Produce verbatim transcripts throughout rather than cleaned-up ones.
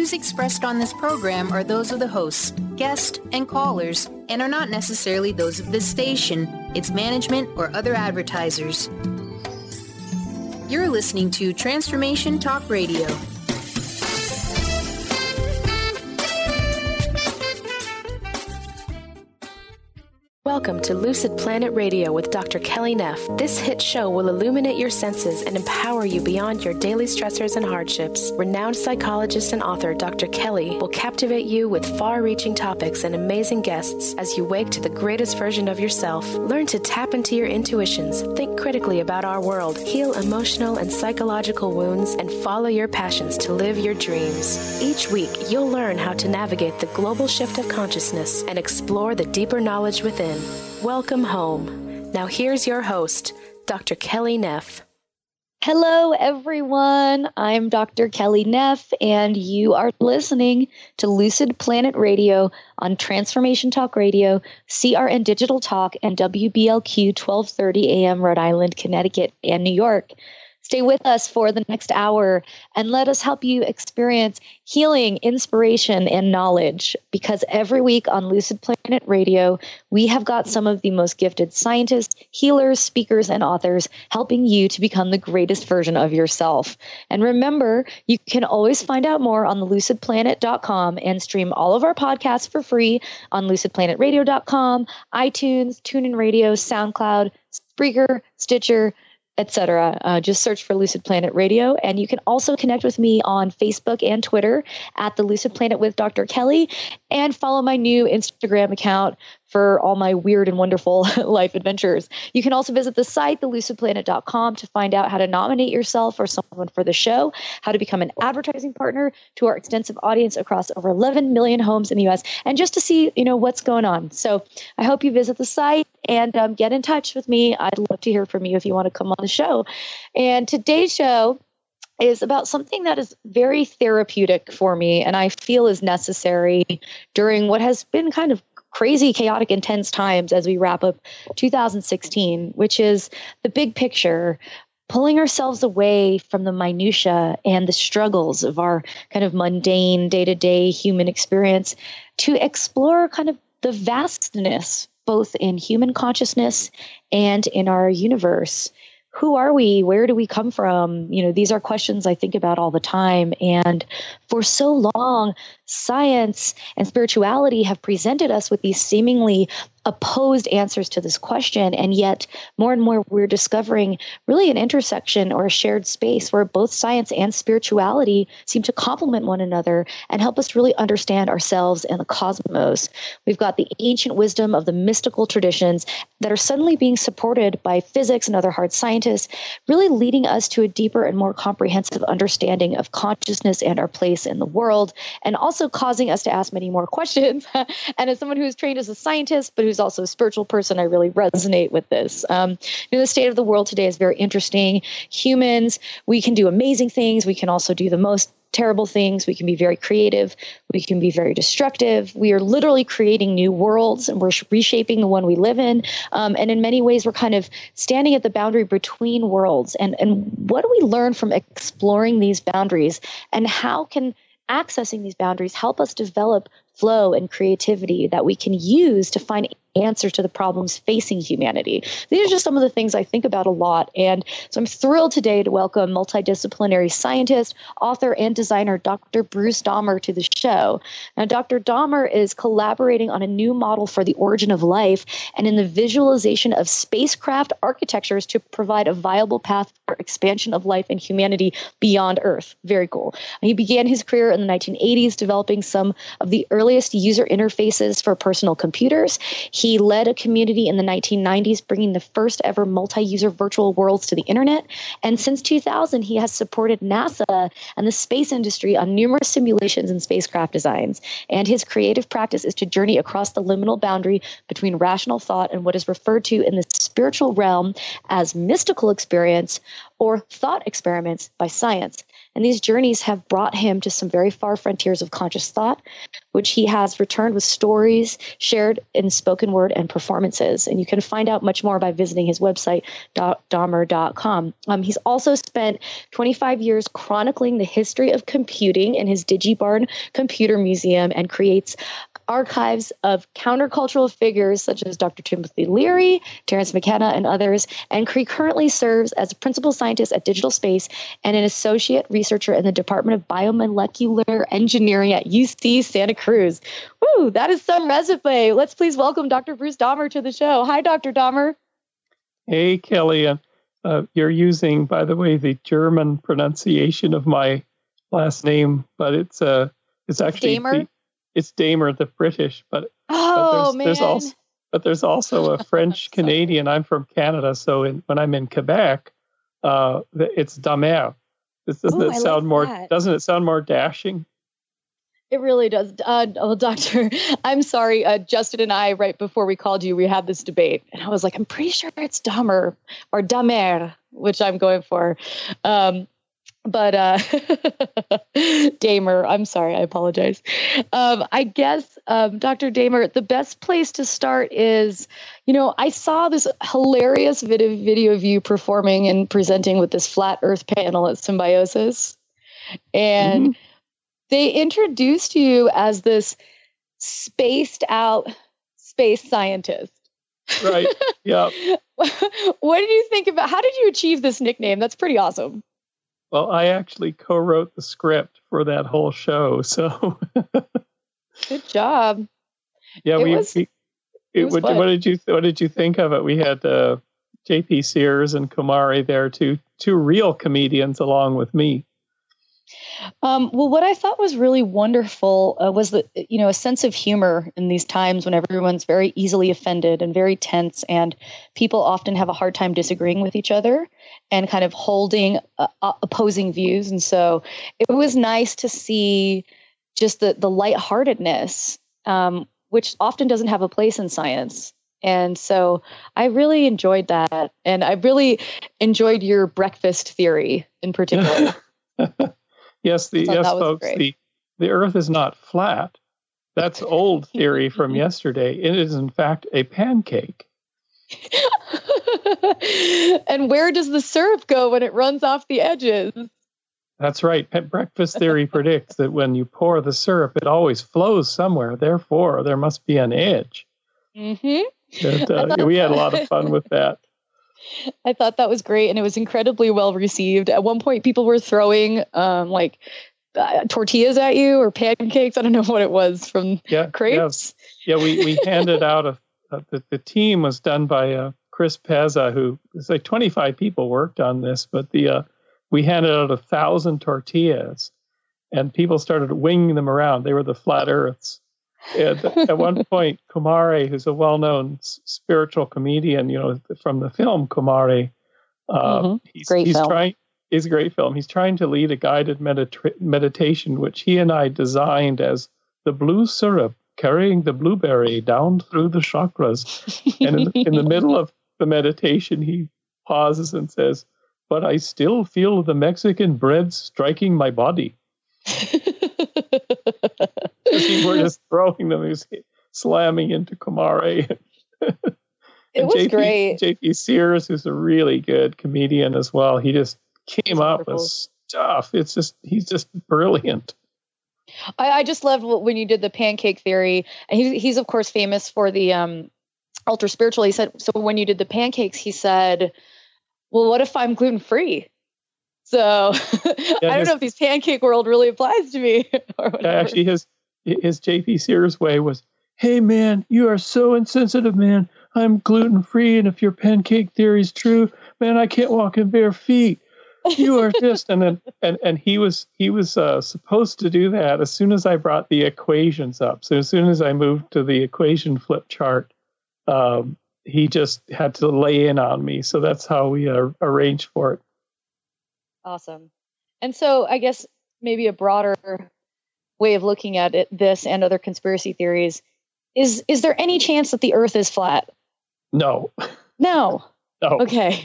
views expressed on this program are those of the hosts, guests, and callers, and are not necessarily those of this station, its management, or other advertisers. You're listening to Transformation Talk Radio. Welcome to Lucid Planet Radio with Doctor Kelly Neff. This hit show will illuminate your senses and empower you beyond your daily stressors and hardships. Renowned psychologist and author Doctor Kelly will captivate you with far-reaching topics and amazing guests as you wake to the greatest version of yourself. Learn to tap into your intuitions, think critically about our world, heal emotional and psychological wounds, and follow your passions to live your dreams. Each week, you'll learn how to navigate the global shift of consciousness and explore the deeper knowledge within. Welcome home. Now here's your host, Doctor Kelly Neff. Hello, everyone. I'm Doctor Kelly Neff, and you are listening to Lucid Planet Radio on Transformation Talk Radio, C R N Digital Talk, and W B L Q twelve thirty A M Rhode Island, Connecticut, and New York. Stay with us for the next hour and let us help you experience healing, inspiration, and knowledge. Because every week on Lucid Planet Radio, we have got some of the most gifted scientists, healers, speakers, and authors helping you to become the greatest version of yourself. And remember, you can always find out more on the lucid planet dot com and stream all of our podcasts for free on lucid planet radio dot com, iTunes, TuneIn Radio, SoundCloud, Spreaker, Stitcher, et cetera. Uh, just search for Lucid Planet Radio. And you can also connect with me on Facebook and Twitter at The Lucid Planet with Doctor Kelly, and follow my new Instagram account for all my weird and wonderful life adventures. You can also visit the site, the lucid planet dot com, to find out how to nominate yourself or someone for the show, how to become an advertising partner to our extensive audience across over eleven million homes in the U S, and just to see, you know, what's going on. So I hope you visit the site and um, get in touch with me. I'd love to hear from you if you want to come on the show. And today's show is about something that is very therapeutic for me and I feel is necessary during what has been kind of crazy, chaotic, intense times as we wrap up two thousand sixteen, which is the big picture, pulling ourselves away from the minutia and the struggles of our kind of mundane day-to-day human experience to explore kind of the vastness, both in human consciousness and in our universe. Who are we? Where do we come from? You know, these are questions I think about all the time. And for so long, science and spirituality have presented us with these seemingly opposed answers to this question. And yet more and more we're discovering really an intersection or a shared space where both science and spirituality seem to complement one another and help us really understand ourselves and the cosmos. We've got the ancient wisdom of the mystical traditions that are suddenly being supported by physics and other hard scientists, really leading us to a deeper and more comprehensive understanding of consciousness and our place in the world, and also causing us to ask many more questions. And as someone who is trained as a scientist, but who's also a spiritual person, I really resonate with this. Um, you know, the state of the world today is very interesting. Humans, we can do amazing things. We can also do the most terrible things. We can be very creative. We can be very destructive. We are literally creating new worlds, and we're reshaping the one we live in. Um, and in many ways, we're kind of standing at the boundary between worlds. And, and what do we learn from exploring these boundaries? And how can accessing these boundaries help us develop flow and creativity that we can use to find answers to the problems facing humanity? These are just some of the things I think about a lot. And so I'm thrilled today to welcome multidisciplinary scientist, author, and designer Doctor Bruce Damer to the show. Now, Doctor Damer is collaborating on a new model for the origin of life and in the visualization of spacecraft architectures to provide a viable path for expansion of life and humanity beyond Earth. Very cool. He began his career in the nineteen eighties developing some of the earliest user interfaces for personal computers. He led a community in the nineteen nineties, bringing the first ever multi-user virtual worlds to the internet. And since two thousand, he has supported NASA and the space industry on numerous simulations and spacecraft designs. And his creative practice is to journey across the liminal boundary between rational thought and what is referred to in the spiritual realm as mystical experience or thought experiments by science. And these journeys have brought him to some very far frontiers of conscious thought, which he has returned with stories shared in spoken word and performances. And you can find out much more by visiting his website, dahmer dot com. Um, he's also spent twenty-five years chronicling the history of computing in his DigiBarn Computer Museum and creates archives of countercultural figures such as Doctor Timothy Leary, Terence McKenna, and others, and he currently serves as a principal scientist at Digital Space and an associate researcher in the Department of Biomolecular Engineering at U C Santa Cruz. Woo, that is some resume. Let's please welcome Doctor Bruce Dahmer to the show. Hi, Doctor Dahmer. Hey, Kelly. Uh, uh, you're using, by the way, the German pronunciation of my last name, but it's uh, it's actually Dahmer? The, it's Dahmer, the British, but, oh, but there's, man. there's also but there's also a French Canadian. I'm from Canada, so in, when I'm in Quebec, uh, it's Dahmer. Doesn't Ooh, it I sound like more? that. Doesn't it sound more dashing? It really does. Uh, well, Doctor, I'm sorry. Uh, Justin and I, right before we called you, we had this debate. And I was like, I'm pretty sure it's Dahmer or Dahmer, which I'm going for. Um, but uh, Dahmer, I'm sorry. I apologize. Um, I guess, um, Doctor Dahmer, the best place to start is, you know, I saw this hilarious video, video of you performing and presenting with this flat earth panel at Symbiosis. And mm-hmm. they introduced you as this spaced out space scientist. Right. Yeah. What did you think about, how did you achieve this nickname? That's pretty awesome. Well, I actually co-wrote the script for that whole show. So good job. Yeah. It we, was, we it was what, what did you, what did you think of it? We had uh, J P Sears and Kumari there, two, two real comedians along with me. Um, well, what I thought was really wonderful uh, was that, you know, a sense of humor in these times when everyone's very easily offended and very tense, and people often have a hard time disagreeing with each other and kind of holding uh, opposing views. And so it was nice to see just the, the lightheartedness, um, which often doesn't have a place in science. And so I really enjoyed that. And I really enjoyed your breakfast theory in particular. Yes, the yes, folks, the, the Earth is not flat. That's old theory from yesterday. It is, in fact, a pancake. And where does the syrup go when it runs off the edges? That's right. Breakfast theory predicts that when you pour the syrup, it always flows somewhere. Therefore, there must be an edge. Mm-hmm. And, uh, we had a lot of fun with that. I thought that was great, and it was incredibly well received. At one point, people were throwing um, like uh, tortillas at you or pancakes. I don't know what it was from yeah, crepes. Yeah, yeah we, we handed out a, a the, the team was done by uh, Chris Pezza, who it's like twenty-five people worked on this, but the uh, we handed out a thousand tortillas, and people started winging them around. They were the flat Earths. And at one point, Kumari, who's a well-known s- spiritual comedian, you know, from the film Kumari, uh, mm-hmm. he's, great he's film. trying. It's a great film. He's trying to lead a guided medita- meditation, which he and I designed as the blue syrup carrying the blueberry down through the chakras. And in, in the middle of the meditation, he pauses and says, "But I still feel the Mexican bread striking my body." We're just throwing them, he was slamming into Kumari. It was J P, great. J P Sears, who's a really good comedian as well, he just came That's up wonderful. with stuff. It's just, he's just brilliant. I, I just loved when you did the pancake theory. And he, he's, of course, famous for the um, ultra spiritual. He said, so when you did the pancakes, he said, well, what if I'm gluten-free? So yeah, I don't his, know if this pancake world really applies to me. Or whatever. Actually, his his J P Sears way was, "Hey man, you are so insensitive, man. I'm gluten free, and if your pancake theory is true, man, I can't walk in bare feet. You are just." And then and and he was he was uh, supposed to do that as soon as I brought the equations up. So as soon as I moved to the equation flip chart, um, he just had to lay in on me. So that's how we uh, arranged for it. Awesome. And so I guess maybe a broader way of looking at it, this and other conspiracy theories, is is there any chance that the Earth is flat? No. No. No. Okay.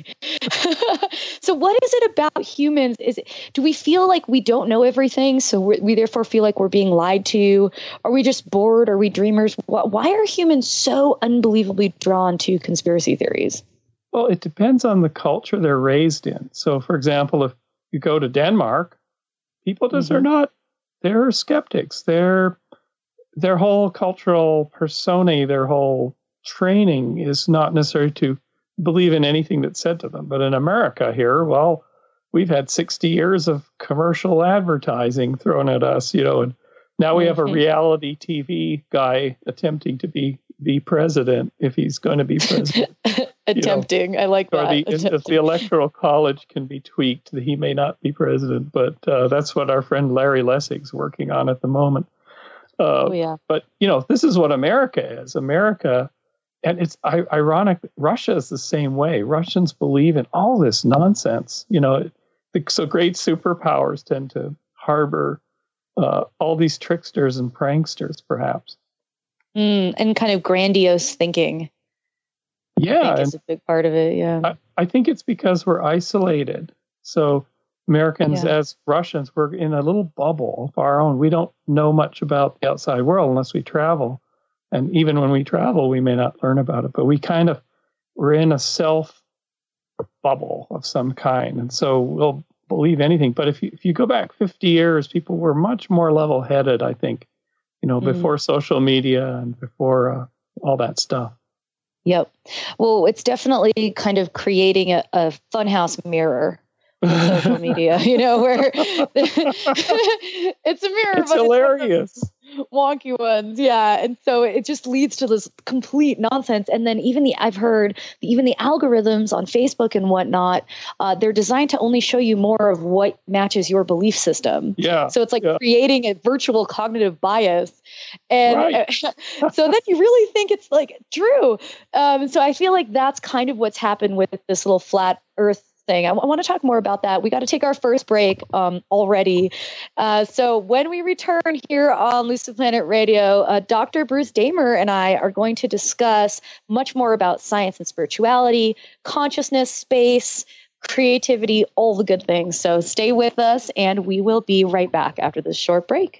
So what is it about humans? Is it, do we feel like we don't know everything? So we, we therefore feel like we're being lied to? Are we just bored? Are we dreamers? Why are humans so unbelievably drawn to conspiracy theories? Well, it depends on the culture they're raised in. So, for example, if you go to Denmark, people just mm-hmm. are not, they're skeptics. They're, their whole cultural personae, their whole training is not necessary to believe in anything that's said to them. But in America here, well, we've had sixty years of commercial advertising thrown at us, you know, and now we have a reality T V guy attempting to be the president if he's going to be president. Attempting. You know, I like that. The, if the electoral college can be tweaked, he may not be president, but uh, that's what our friend Larry Lessig's working on at the moment. Uh, oh, yeah. But, you know, this is what America is. America, and it's I- ironic, Russia is the same way. Russians believe in all this nonsense. You know, the, so great superpowers tend to harbor uh, all these tricksters and pranksters, perhaps. Mm, and kind of grandiose thinking. Yeah. I think is a big part of it, yeah. I, I think it's because we're isolated. So Americans, yeah. as Russians, we're in a little bubble of our own. We don't know much about the outside world unless we travel. And even when we travel, we may not learn about it. But we kind of, we're in a self bubble of some kind. And so we'll believe anything. But if you, if you go back fifty years, people were much more level-headed, I think, you know, mm. before social media and before uh, all that stuff. Yep. Well, it's definitely kind of creating a, a funhouse mirror on social media, you know, where it's a mirror, it's but hilarious. It's wonky ones. Yeah. And so it just leads to this complete nonsense. And then even the, I've heard even the algorithms on Facebook and whatnot, uh, they're designed to only show you more of what matches your belief system. Yeah. So it's like yeah. creating a virtual cognitive bias. And right. so then you really think it's like true. Um, so I feel like that's kind of what's happened with this little flat earth thing. I, w- I want to talk more about that. We got to take our first break um, already. Uh, so when we return here on Lucid Planet Radio, uh, Doctor Bruce Damer and I are going to discuss much more about science and spirituality, consciousness, space, creativity, all the good things. So stay with us and we will be right back after this short break.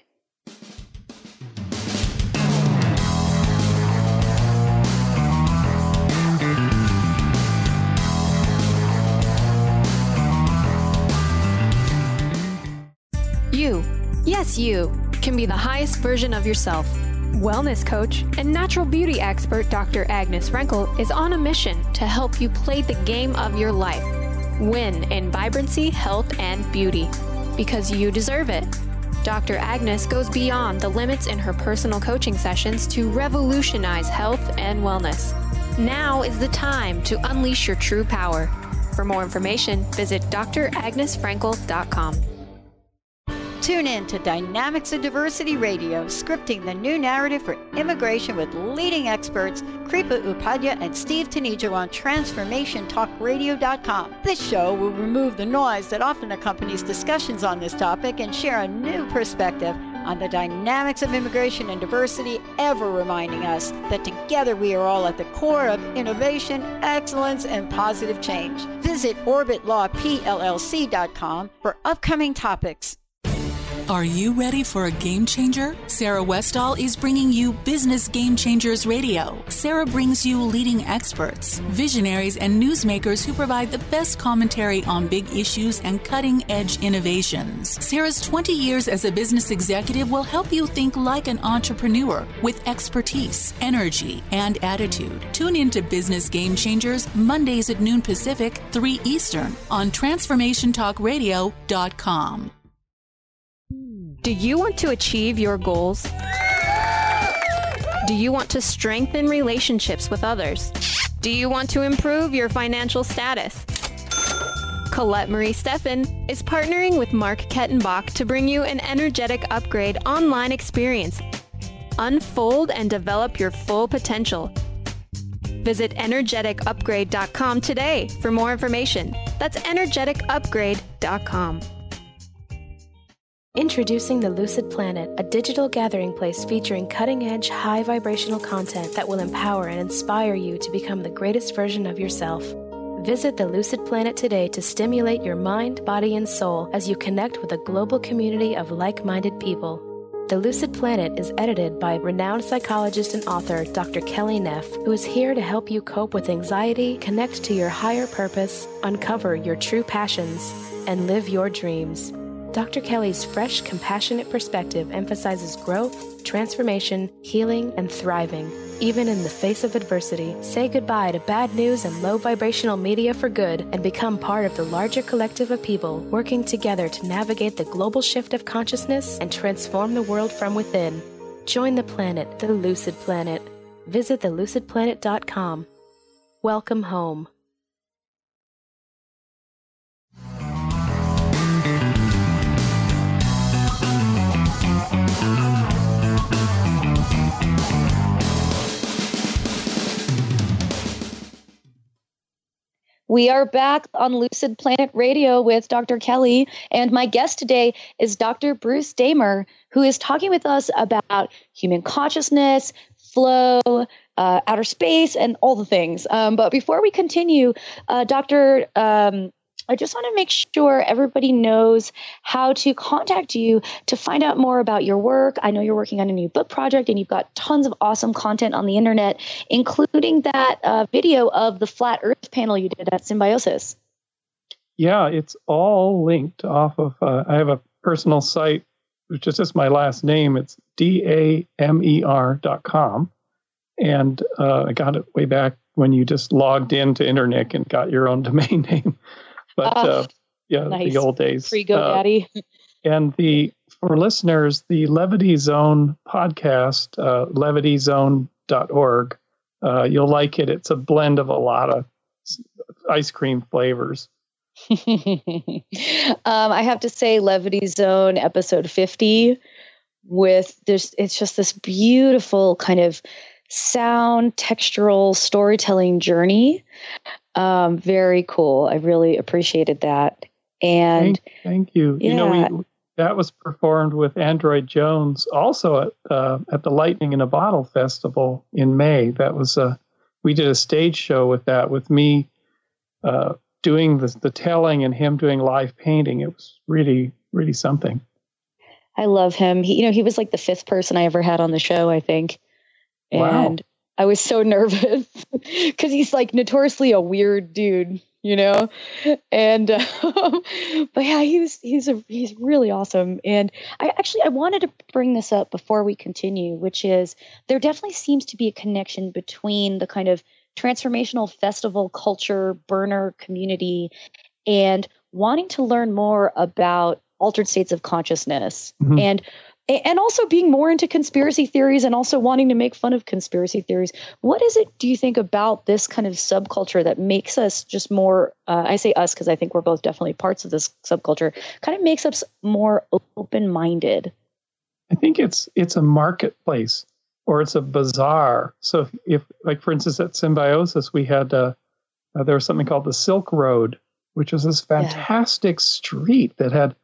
You, yes you, can be the highest version of yourself. Wellness coach and natural beauty expert Doctor Agnes Frenkel is on a mission to help you play the game of your life. Win in vibrancy, health, and beauty. Because you deserve it. Doctor Agnes goes beyond the limits in her personal coaching sessions to revolutionize health and wellness. Now is the time to unleash your true power. For more information, visit d r agnes frenkel dot com. Tune in to Dynamics of Diversity Radio, scripting the new narrative for immigration with leading experts Kripa Upadhyaya and Steve Tanijo on transformation talk radio dot com. This show will remove the noise that often accompanies discussions on this topic and share a new perspective on the dynamics of immigration and diversity, ever reminding us that together we are all at the core of innovation, excellence, and positive change. Visit orbit law p l l c dot com for upcoming topics. Are you ready for a game changer? Sarah Westall is bringing you Business Game Changers Radio. Sarah brings you leading experts, visionaries, and newsmakers who provide the best commentary on big issues and cutting-edge innovations. Sarah's twenty years as a business executive will help you think like an entrepreneur with expertise, energy, and attitude. Tune in to Business Game Changers Mondays at noon Pacific, three Eastern on transformation talk radio dot com. Do you want to achieve your goals? Do you want to strengthen relationships with others? Do you want to improve your financial status? Colette Marie Steffen is partnering with Mark Kettenbach to bring you an energetic upgrade online experience. Unfold and develop your full potential. Visit energetic upgrade dot com today for more information. That's energetic upgrade dot com. Introducing the Lucid Planet, a digital gathering place featuring cutting-edge, high-vibrational content that will empower and inspire you to become the greatest version of yourself. Visit the Lucid Planet today to stimulate your mind, body, and soul as you connect with a global community of like-minded people. The Lucid Planet is edited by renowned psychologist and author Doctor Kelly Neff, who is here to help you cope with anxiety, connect to your higher purpose, uncover your true passions, and live your dreams. Doctor Kelly's fresh, compassionate perspective emphasizes growth, transformation, healing, and thriving, even in the face of adversity. Say goodbye to bad news and low vibrational media for good and become part of the larger collective of people working together to navigate the global shift of consciousness and transform the world from within. Join the planet, the Lucid Planet. Visit the lucid planet dot com. Welcome home. We are back on Lucid Planet Radio with Doctor Kelly, and my guest today is Doctor Bruce Damer, who is talking with us about human consciousness, flow, uh, outer space, and all the things. Um, but before we continue, uh, Doctor, um, I just want to make sure everybody knows how to contact you to find out more about your work. I know you're working on a new book project and you've got tons of awesome content on the internet, including that uh, video of the flat earth panel you did at Symbiosis. Yeah, it's all linked off of, uh, I have a personal site, which is just my last name. It's D A M E R dot com. And uh, I got it way back when you just logged into Internet and got your own domain name. But uh, uh, yeah, nice. The old days. Free GoDaddy. Uh, and the for listeners, the Levity Zone podcast, uh, levity zone dot org. Uh, you'll like it. It's a blend of a lot of ice cream flavors. um, I have to say, Levity Zone episode fifty, with this, it's just this beautiful kind of sound, textural storytelling journey. Um, very cool. I really appreciated that. And thank, thank you. Yeah. You know, we, that was performed with Android Jones also at uh, at the Lightning in a Bottle Festival in May. That was a we did a stage show with that, with me uh, doing the the telling and him doing live painting. It was really really something. I love him. He, you know, he was like the fifth person I ever had on the show, I think. And wow. I was so nervous because he's like notoriously a weird dude, you know? And, uh, but yeah, he was, he's a, he's really awesome. And I actually, I wanted to bring this up before we continue, which is there definitely seems to be a connection between the kind of transformational festival culture, burner community, and wanting to learn more about altered states of consciousness. Mm-hmm. And And also being more into conspiracy theories and also wanting to make fun of conspiracy theories. What is it, do you think, about this kind of subculture that makes us just more, uh, I say us because I think we're both definitely parts of this subculture, kind of makes us more open-minded? I think it's it's a marketplace or it's a bazaar. So if, if like, for instance, at Symbiosis, we had, uh, uh, there was something called the Silk Road, which was this fantastic yeah. street that had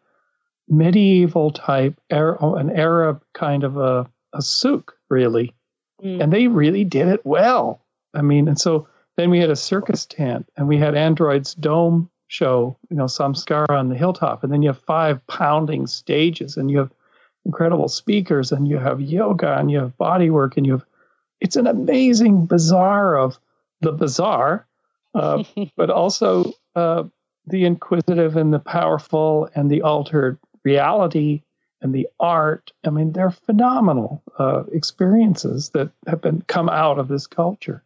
medieval type, an Arab kind of a, a souk, really. Mm. And they really did it well. I mean, and so then we had a circus tent and we had Android's dome show, you know, Samskara on the hilltop. And then you have five pounding stages and you have incredible speakers and you have yoga and you have body work and you have, it's an amazing bazaar of the bazaar, uh, but also uh, the inquisitive and the powerful and the altered reality and the art. I mean, they're phenomenal uh, experiences that have been come out of this culture.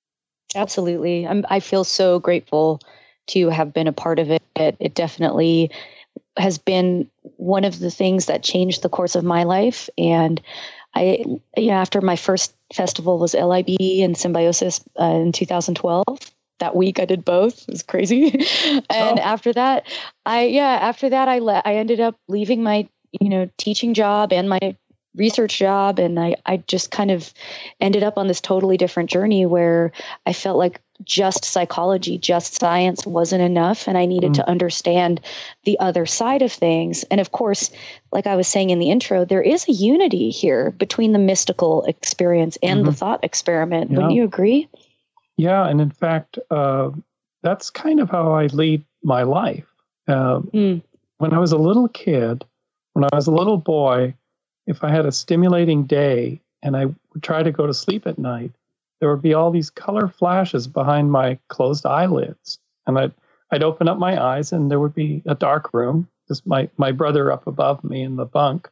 Absolutely. I'm, I feel so grateful to have been a part of it. It, it definitely has been one of the things that changed the course of my life. And I, yeah, after my first festival was L I B and Symbiosis uh, in two thousand twelve. That week I did both. It was crazy. And oh. after that, I, yeah, after that, I le- I ended up leaving my, you know, teaching job and my research job. And I, I just kind of ended up on this totally different journey where I felt like just psychology, just science wasn't enough. And I needed mm. to understand the other side of things. And of course, like I was saying in the intro, there is a unity here between the mystical experience and mm-hmm. the thought experiment. Yeah. Wouldn't you agree? Yeah, and in fact, uh, that's kind of how I lead my life. Um, mm. When I was a little kid, when I was a little boy, if I had a stimulating day and I would try to go to sleep at night, there would be all these color flashes behind my closed eyelids. And I'd, I'd open up my eyes and there would be a dark room, just my, my brother up above me in the bunk.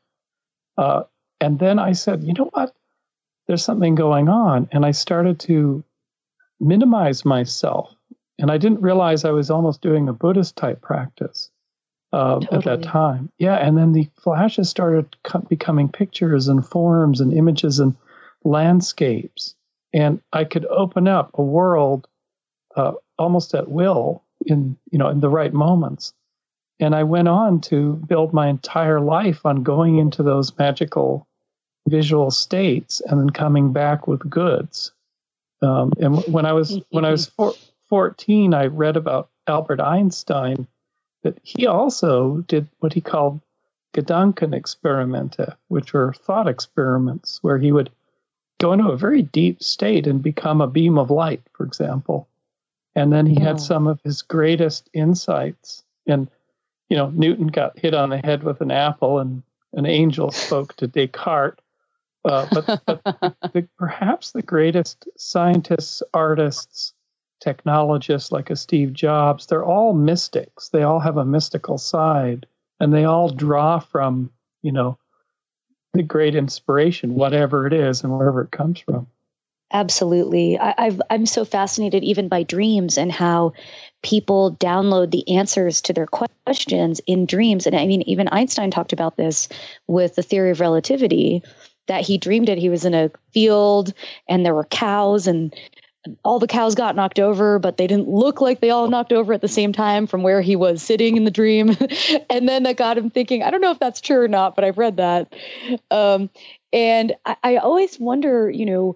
Uh, and then I said, you know what? There's something going on. And I started to minimize myself. And I didn't realize I was almost doing a Buddhist type practice uh, totally. at that time. Yeah. And then the flashes started co- becoming pictures and forms and images and landscapes. And I could open up a world uh, almost at will in, you know, in the right moments. And I went on to build my entire life on going into those magical visual states and then coming back with goods. Um, and when I was when I was four, fourteen, I read about Albert Einstein, that he also did what he called Gedankenexperimente, which were thought experiments, where he would go into a very deep state and become a beam of light, for example. And then he oh. had some of his greatest insights. And, you know, Newton got hit on the head with an apple and an angel spoke to Descartes. Uh, but but the, perhaps the greatest scientists, artists, technologists like a Steve Jobs, they're all mystics. They all have a mystical side, and they all draw from, you know, the great inspiration, whatever it is and wherever it comes from. Absolutely. I, I've, I'm so fascinated even by dreams and how people download the answers to their questions in dreams. And I mean, even Einstein talked about this with the theory of relativity, that he dreamed it. He was in a field and there were cows and all the cows got knocked over, but they didn't look like they all knocked over at the same time from where he was sitting in the dream. And then that got him thinking, I don't know if that's true or not, but I've read that. Um, and I, I always wonder, you know,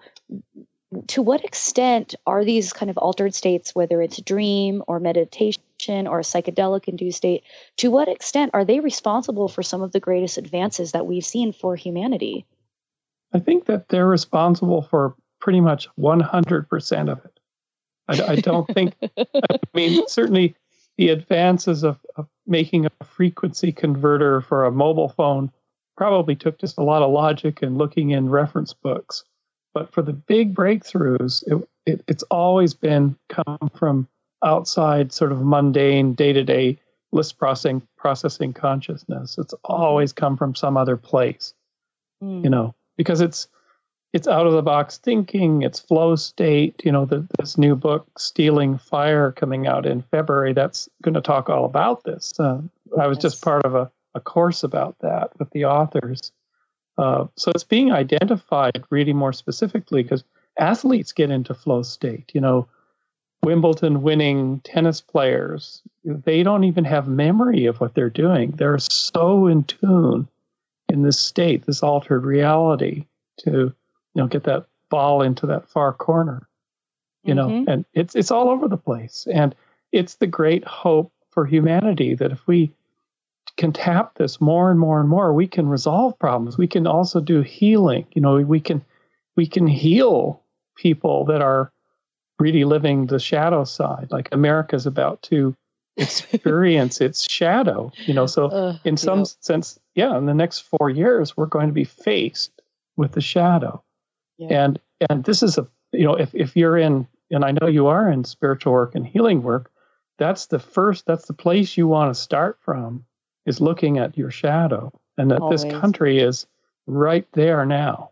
to what extent are these kind of altered states, whether it's dream or meditation or a psychedelic induced state, to what extent are they responsible for some of the greatest advances that we've seen for humanity? I think that they're responsible for pretty much one hundred percent of it. I, I don't think, I mean, certainly the advances of, of making a frequency converter for a mobile phone probably took just a lot of logic and looking in reference books. But for the big breakthroughs, it, it, it's always been come from outside sort of mundane day-to-day list processing, processing consciousness. It's always come from some other place, mm. you know, because it's it's out of the box thinking, it's flow state. You know, the, this new book, Stealing Fire, coming out in February, that's going to talk all about this. Uh, I was yes. just part of a, a course about that with the authors. Uh, so it's being identified really more specifically because athletes get into flow state. You know, Wimbledon winning tennis players, they don't even have memory of what they're doing. They're so in tune in this state, this altered reality, to, you know, get that ball into that far corner, you mm-hmm. know, and it's it's all over the place. And it's the great hope for humanity that if we can tap this more and more and more, we can resolve problems. We can also do healing. You know, we can we can heal people that are really living the shadow side, like America's about to experience its shadow. You know, so uh, in some yeah. sense, yeah, in the next four years, we're going to be faced with the shadow. Yeah. And and this is a, you know, if, if you're in, and I know you are in spiritual work and healing work, that's the first, that's the place you want to start from, is looking at your shadow. And that Always. This country is right there now.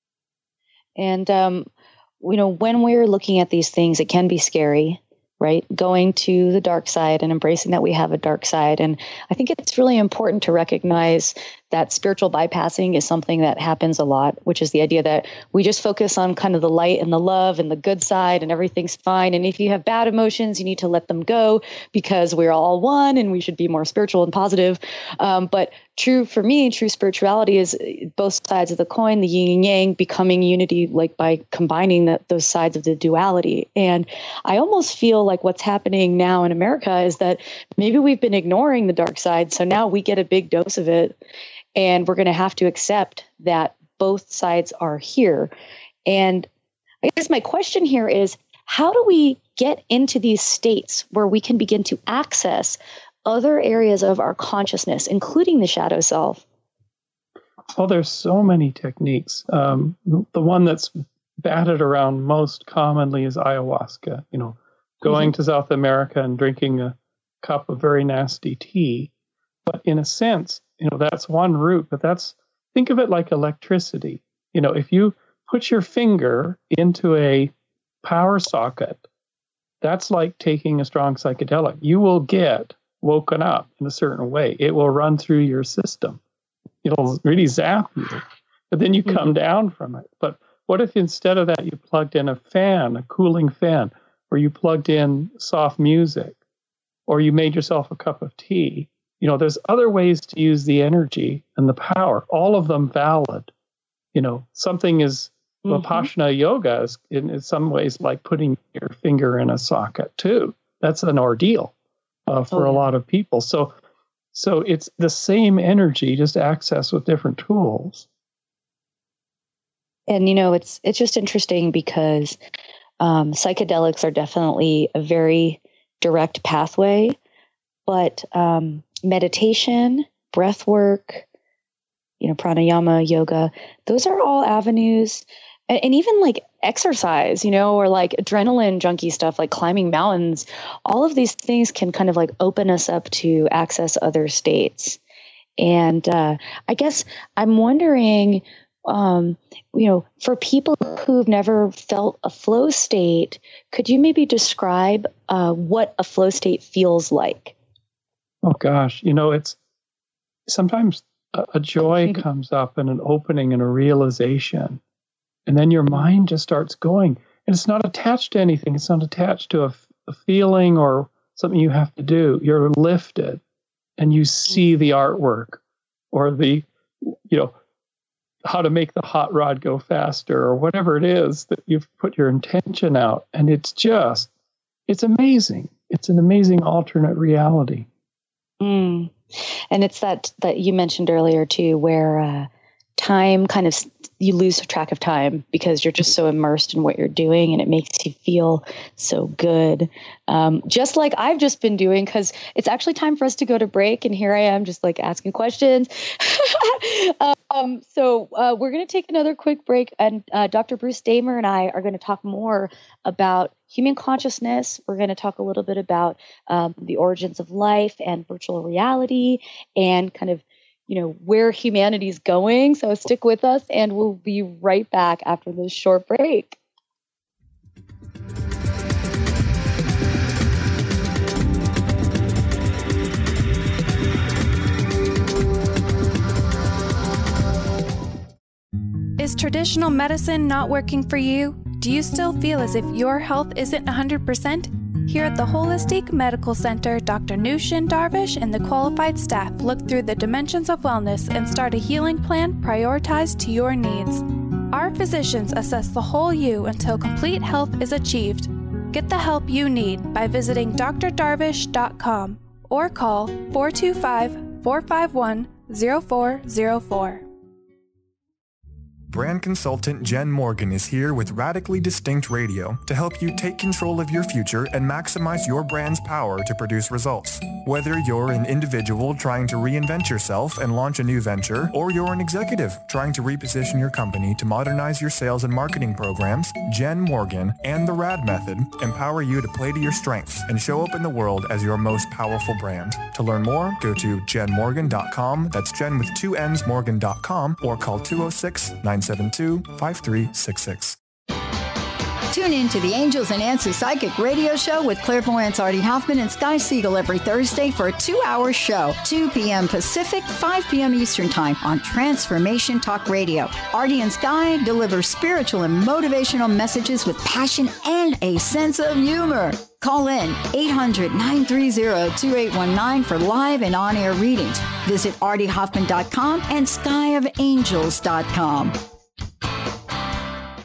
And, um, you know, when we're looking at these things, it can be scary, right? Going to the dark side and embracing that we have a dark side. And I think it's really important to recognize that spiritual bypassing is something that happens a lot, which is the idea that we just focus on kind of the light and the love and the good side and everything's fine. And if you have bad emotions, you need to let them go because we're all one and we should be more spiritual and positive. Um, but true for me, true spirituality is both sides of the coin, the yin and yang, becoming unity, like by combining the, those sides of the duality. And I almost feel like what's happening now in America is that maybe we've been ignoring the dark side. So now we get a big dose of it. And we're going to have to accept that both sides are here. And I guess my question here is, how do we get into these states where we can begin to access other areas of our consciousness, including the shadow self? Well, there's so many techniques. Um, the one that's batted around most commonly is ayahuasca. You know, going mm-hmm. to South America and drinking a cup of very nasty tea. But in a sense, you know, that's one route. But that's, think of it like electricity. You know, if you put your finger into a power socket, that's like taking a strong psychedelic. You will get woken up in a certain way. It will run through your system. It'll really zap you, but then you come mm-hmm. down from it. But what if instead of that, you plugged in a fan, a cooling fan, or you plugged in soft music, or you made yourself a cup of tea? You know, there's other ways to use the energy and the power, all of them valid. You know, something is, mm-hmm. Vipassana yoga is in some ways like putting your finger in a socket too. That's an ordeal uh, for oh, yeah. a lot of people. So, So it's the same energy, just accessed with different tools. And, you know, it's it's just interesting because um, psychedelics are definitely a very direct pathway, but um, meditation, breath work, you know, pranayama, yoga, those are all avenues. And, and even like exercise, you know, or like adrenaline junkie stuff, like climbing mountains, all of these things can kind of like open us up to access other states. And uh, I guess I'm wondering, um, you know, for people who've never felt a flow state, could you maybe describe uh, what a flow state feels like? Oh, gosh, you know, it's sometimes a, a joy comes up and an opening and a realization. And then your mind just starts going. And it's not attached to anything. It's not attached to a, a feeling or something you have to do. You're lifted and you see the artwork or the, you know, how to make the hot rod go faster or whatever it is that you've put your intention out. And it's just, it's amazing. It's an amazing alternate reality. Mm. And it's that, that you mentioned earlier too, where uh, time kind of, you lose track of time because you're just so immersed in what you're doing and it makes you feel so good. Um, just like I've just been doing, because it's actually time for us to go to break. And here I am just like asking questions. um, so uh, we're going to take another quick break. And uh, Doctor Bruce Damer and I are going to talk more about human consciousness. We're going to talk a little bit about um, the origins of life and virtual reality and kind of, you know, where humanity's going. So stick with us and we'll be right back after this short break. Is traditional medicine not working for you? Do you still feel as if your health isn't one hundred percent? Here at the Holistic Medical Center, Doctor Nushin Darvish and the qualified staff look through the dimensions of wellness and start a healing plan prioritized to your needs. Our physicians assess the whole you until complete health is achieved. Get the help you need by visiting d r darvish dot com or call four two five, four five one, zero four zero four. Brand consultant Jen Morgan is here with Radically Distinct Radio to help you take control of your future and maximize your brand's power to produce results. Whether you're an individual trying to reinvent yourself and launch a new venture, or you're an executive trying to reposition your company to modernize your sales and marketing programs, Jen Morgan and the RAD Method empower you to play to your strengths and show up in the world as your most powerful brand. To learn more, go to jen morgan dot com, that's Jen with two N's, morgan dot com, or call two oh six, nine seven two, five three six six. Tune in to the Angels and Answers Psychic Radio Show with clairvoyants Artie Hoffman and Sky Siegel every Thursday for a two-hour show, two p.m. Pacific, five p.m. Eastern Time on Transformation Talk Radio. Artie and Sky deliver spiritual and motivational messages with passion and a sense of humor. Call in eight hundred, nine three zero, two eight one nine for live and on-air readings. Visit artie hoffman dot com and sky of angels dot com.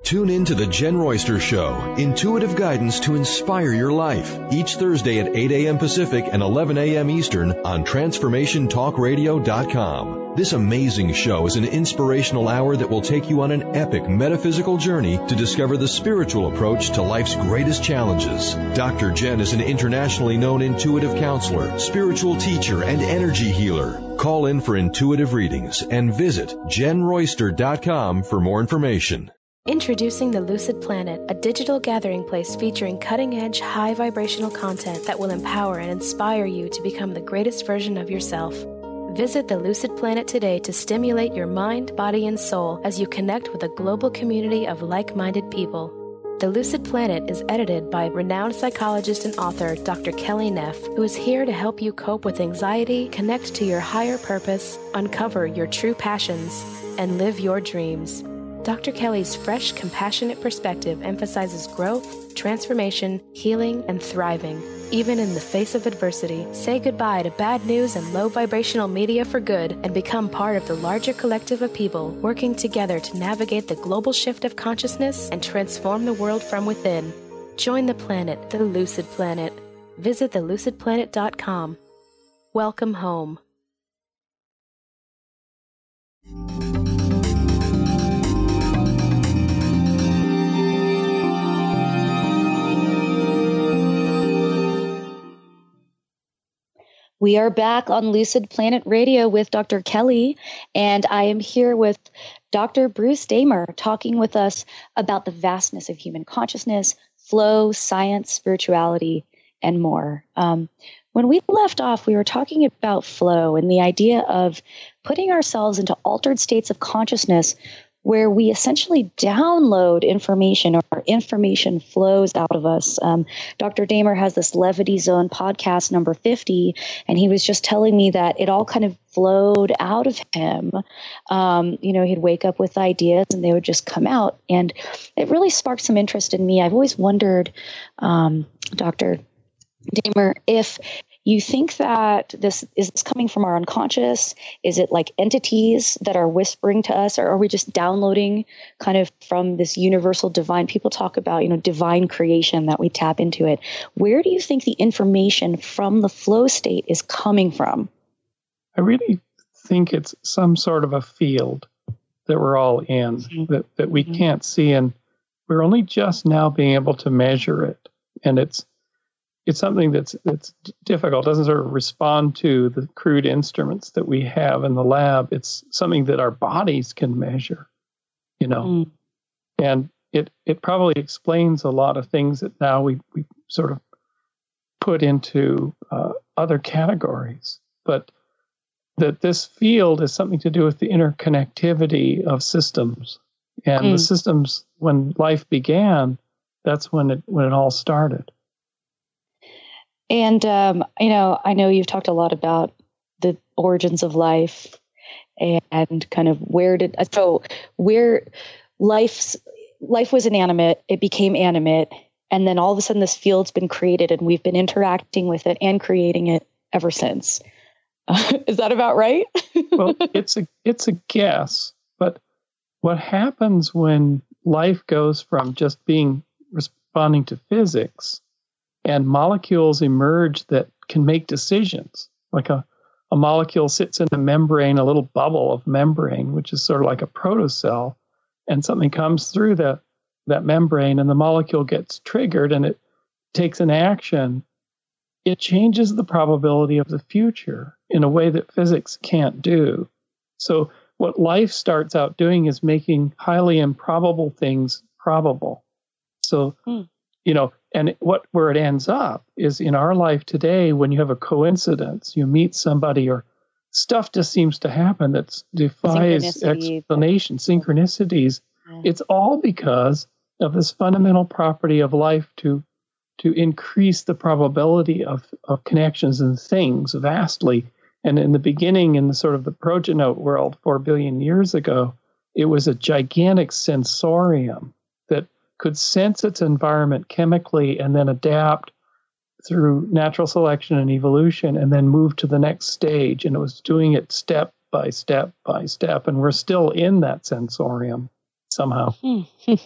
Tune in to The Jen Royster Show, intuitive guidance to inspire your life, each Thursday at eight a.m. Pacific and eleven a.m. Eastern on transformation talk radio dot com. This amazing show is an inspirational hour that will take you on an epic metaphysical journey to discover the spiritual approach to life's greatest challenges. Doctor Jen is an internationally known intuitive counselor, spiritual teacher, and energy healer. Call in for intuitive readings and visit jen royster dot com for more information. Introducing the Lucid Planet, a digital gathering place featuring cutting-edge, high-vibrational content that will empower and inspire you to become the greatest version of yourself. Visit the Lucid Planet today to stimulate your mind, body, and soul as you connect with a global community of like-minded people. The Lucid Planet is edited by renowned psychologist and author Doctor Kelly Neff, who is here to help you cope with anxiety, connect to your higher purpose, uncover your true passions, and live your dreams. Doctor Kelly's fresh, compassionate perspective emphasizes growth, transformation, healing, and thriving, even in the face of adversity. Say goodbye to bad news and low vibrational media for good and become part of the larger collective of people working together to navigate the global shift of consciousness and transform the world from within. Join the planet, the Lucid Planet. Visit the lucid planet dot com. Welcome home. We are back on Lucid Planet Radio with Doctor Kelly, and I am here with Doctor Bruce Damer talking with us about the vastness of human consciousness, flow, science, spirituality, and more. Um, when we left off, we were talking about flow and the idea of putting ourselves into altered states of consciousness where we essentially download information or information flows out of us. Um, Doctor Damer has this Levity Zone podcast number fifty, and he was just telling me that it all kind of flowed out of him. Um, you know, he'd wake up with ideas and they would just come out. And it really sparked some interest in me. I've always wondered, um, Doctor Damer, if you think that this is this coming from our unconscious? Is it like entities that are whispering to us, or are we just downloading kind of from this universal divine? People talk about, you know, divine creation, that we tap into it. Where do you think the information from the flow state is coming from? I really think it's some sort of a field that we're all in, mm-hmm. that, that we mm-hmm. can't see, and we're only just now being able to measure it. And it's It's something that's that's difficult. It doesn't sort of respond to the crude instruments that we have in the lab. It's something that our bodies can measure, you know. Mm. And it it probably explains a lot of things that now we, we sort of put into uh, other categories. But that this field is something to do with the interconnectivity of systems. And mm. the systems, when life began, that's when it when it all started. And, um, you know, I know you've talked a lot about the origins of life and kind of where did, so where life's, life was inanimate, it became animate, and then all of a sudden this field's been created and we've been interacting with it and creating it ever since. Uh, is that about right? Well, it's a, it's a guess, but what happens when life goes from just being responding to physics and molecules emerge that can make decisions, like a, a molecule sits in a membrane, a little bubble of membrane, which is sort of like a protocell, and something comes through the, that membrane and the molecule gets triggered and it takes an action. It changes the probability of the future in a way that physics can't do. So what life starts out doing is making highly improbable things probable. So, hmm. you know, and what where it ends up is in our life today, when you have a coincidence, you meet somebody or stuff just seems to happen that defies explanation, synchronicities. Yeah. It's all because of this fundamental property of life to to increase the probability of, of connections and things vastly. And in the beginning, in the sort of the progenote world four billion years ago, it was a gigantic sensorium that could sense its environment chemically and then adapt through natural selection and evolution and then move to the next stage. And it was doing it step by step by step. And we're still in that sensorium somehow.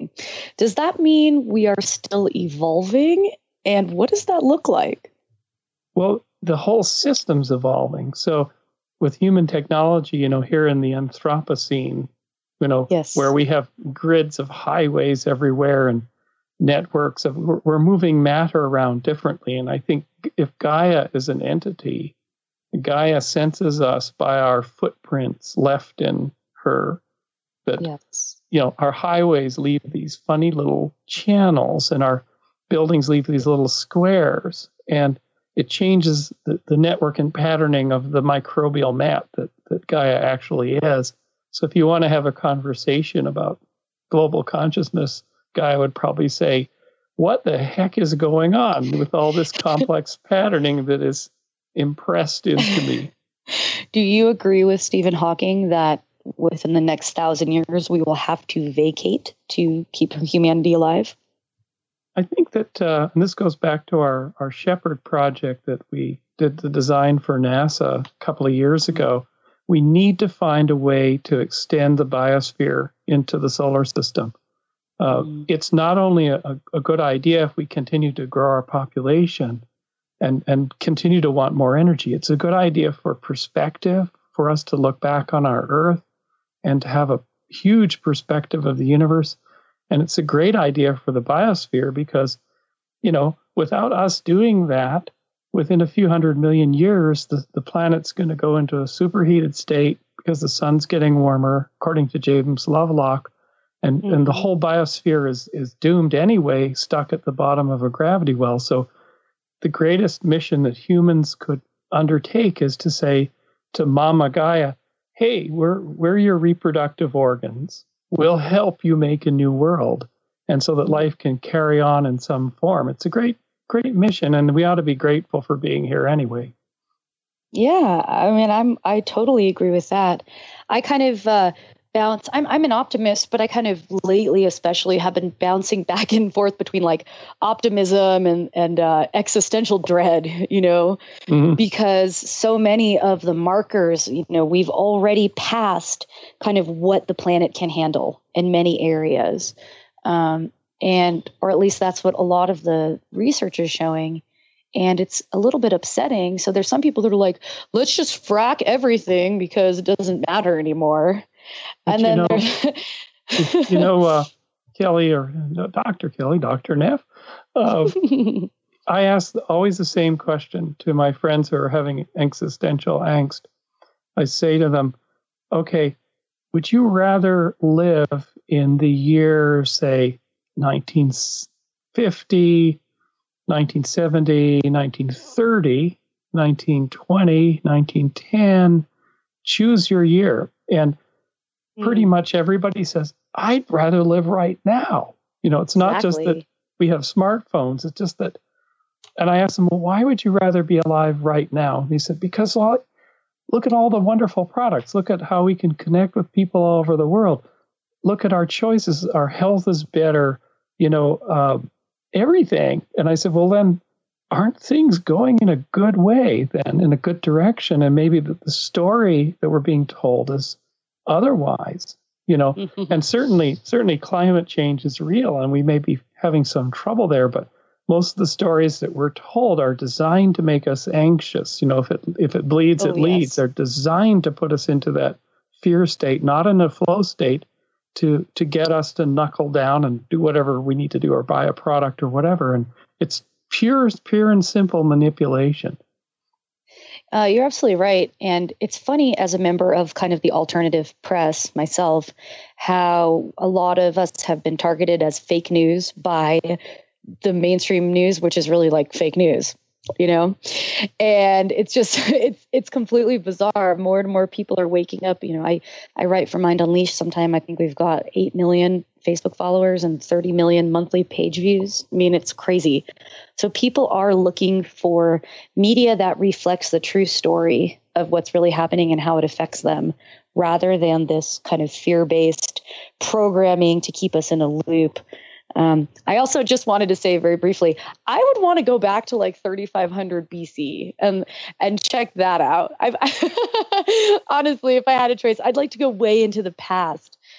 Does that mean we are still evolving? And what does that look like? Well, the whole system's evolving. So with human technology, you know, here in the Anthropocene, you know, yes. where we have grids of highways everywhere and networks of, we're, we're moving matter around differently. And I think if Gaia is an entity, Gaia senses us by our footprints left in her. That, yes. you know, our highways leave these funny little channels and our buildings leave these little squares. And it changes the, the network and patterning of the microbial map that, that Gaia actually is. So if you want to have a conversation about global consciousness, Gaia would probably say, what the heck is going on with all this complex patterning that is impressed into me? Do you agree with Stephen Hawking that within the next thousand years, we will have to vacate to keep humanity alive? I think that, uh, and this goes back to our, our Shepherd project that we did the design for NASA a couple of years ago. We need to find a way to extend the biosphere into the solar system. Uh, mm. It's not only a, a good idea if we continue to grow our population and, and continue to want more energy. It's a good idea for perspective, for us to look back on our Earth and to have a huge perspective of the universe. And it's a great idea for the biosphere because, you know, without us doing that, within a few hundred million years, the, the planet's going to go into a superheated state because the sun's getting warmer, according to James Lovelock. And, mm-hmm. and the whole biosphere is, is doomed anyway, stuck at the bottom of a gravity well. So the greatest mission that humans could undertake is to say to Mama Gaia, hey, we're, we're your reproductive organs. We'll help you make a new world. And so that life can carry on in some form. It's a great, great mission. And we ought to be grateful for being here anyway. Yeah, I mean, I'm, I totally agree with that. I kind of uh, bounce, I'm, I'm an optimist, but I kind of lately especially have been bouncing back and forth between like optimism and, and uh, existential dread, you know, mm-hmm. because so many of the markers, you know, we've already passed kind of what the planet can handle in many areas. Um, and, or at least that's what a lot of the research is showing. And it's a little bit upsetting. So there's some people that are like, let's just frack everything because it doesn't matter anymore. But and then you know, you know uh, Kelly or uh, Doctor Kelly, Doctor Neff, uh, I ask always the same question to my friends who are having existential angst. I say to them, okay, would you rather live in the year, say, nineteen fifty, nineteen seventy, nineteen thirty, nineteen twenty, nineteen ten? Choose your year. And pretty much everybody says, I'd rather live right now. You know, it's not exactly. just that we have smartphones. It's just that, and I asked him, well, why would you rather be alive right now? And he said, because all, look at all the wonderful products. Look at how we can connect with people all over the world. Look at our choices. Our health is better, you know, uh, everything. And I said, well, then aren't things going in a good way then, in a good direction? And maybe the, the story that we're being told is otherwise, you know, and certainly, certainly climate change is real and we may be having some trouble there, but most of the stories that we're told are designed to make us anxious. You know, if it, if it bleeds, oh, it leads. Yes. They're designed to put us into that fear state, not in a flow state to, to get us to knuckle down and do whatever we need to do or buy a product or whatever. And it's pure, pure and simple manipulation. Uh, you're absolutely right. And it's funny as a member of kind of the alternative press myself, how a lot of us have been targeted as fake news by the mainstream news, which is really like fake news, you know, and it's just, it's, it's completely bizarre. More and more people are waking up. You know, I, I write for Mind Unleashed sometime. I think we've got eight million Facebook followers and thirty million monthly page views. I mean, it's crazy. So people are looking for media that reflects the true story of what's really happening and how it affects them, rather than this kind of fear-based programming to keep us in a loop. Um, I also just wanted to say very briefly, I would want to go back to like thirty-five hundred B C and and check that out. I've honestly, if I had a choice, I'd like to go way into the past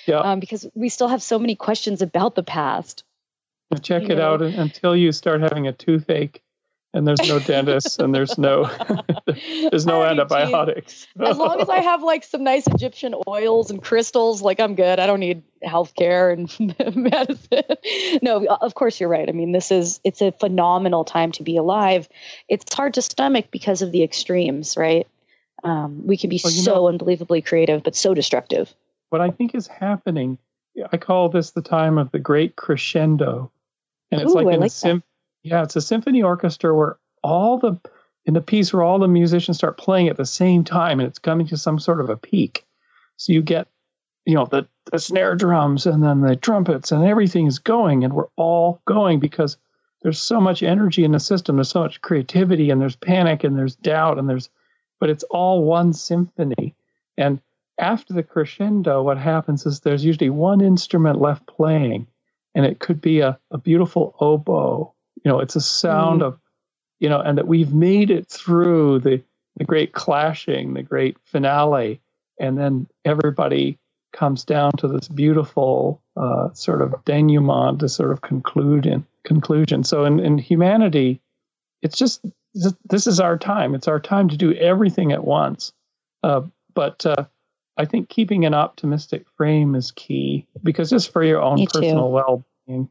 Yeah. Um, because we still have so many questions about the past. Check it out until you start having a toothache, and there's no dentist, and there's no there's no antibiotics. As long as I have like some nice Egyptian oils and crystals, like I'm good. I don't need healthcare and medicine. No, of course you're right. I mean, this is it's a phenomenal time to be alive. It's hard to stomach because of the extremes, right? Um, we can be well, so know, unbelievably creative, but so destructive. What I think is happening, I call this the time of the great crescendo. And it's Ooh, like I in like a sym- yeah, it's a symphony orchestra where all the in the piece where all the musicians start playing at the same time, and it's coming to some sort of a peak. So you get, you know, the, the snare drums and then the trumpets and everything is going, and we're all going because there's so much energy in the system. There's so much creativity, and there's panic, and there's doubt, and there's, but it's all one symphony. And after the crescendo, what happens is there's usually one instrument left playing. And it could be a, a beautiful oboe. You know, it's a sound mm. of, you know, and that we've made it through the, the great clashing, the great finale. And then everybody comes down to this beautiful uh, sort of denouement, this sort of conclusion. conclusion. So in, in humanity, it's just, this is our time. It's our time to do everything at once. Uh, but uh, I think keeping an optimistic frame is key, because just for your own Me personal too. well-being.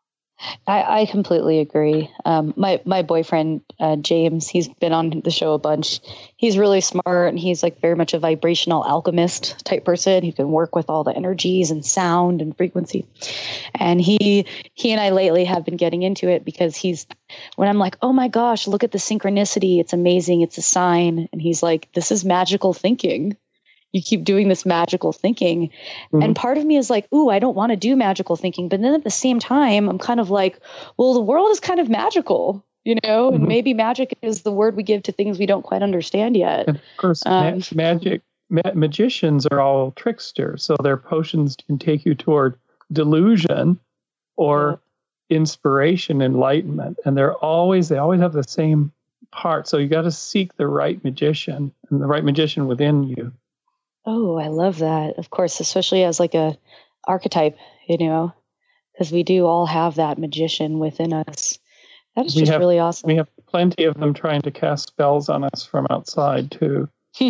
I, I completely agree. Um, my my boyfriend uh, James, he's been on the show a bunch. He's really smart, and he's like very much a vibrational alchemist type person. He can work with all the energies and sound and frequency. And he he and I lately have been getting into it because he's when I'm like, oh my gosh, look at the synchronicity. It's amazing. It's a sign. And he's like, this is magical thinking. You keep doing this magical thinking. Mm-hmm. And part of me is like, ooh, I don't want to do magical thinking. But then at the same time, I'm kind of like, well, the world is kind of magical, you know, mm-hmm. and maybe magic is the word we give to things we don't quite understand yet. And of course, um, ma- magic, ma- magicians are all tricksters. So their potions can take you toward delusion or yeah. inspiration, enlightenment. And they're always, they always have the same part. So you got to seek the right magician and the right magician within you. Oh, I love that. Of course, especially as like a archetype, you know, because we do all have that magician within us. That is we just have, really awesome. We have plenty of them trying to cast spells on us from outside too.